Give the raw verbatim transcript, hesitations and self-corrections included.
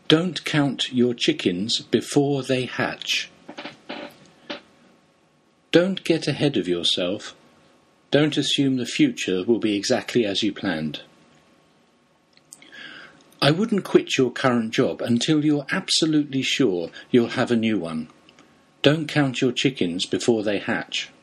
Don't count your chickens before they hatch. Don't get ahead of yourself. Don't assume the future will be exactly as you planned. I wouldn't quit your current job until you're absolutely sure you'll have a new one. Don't count your chickens before they hatch.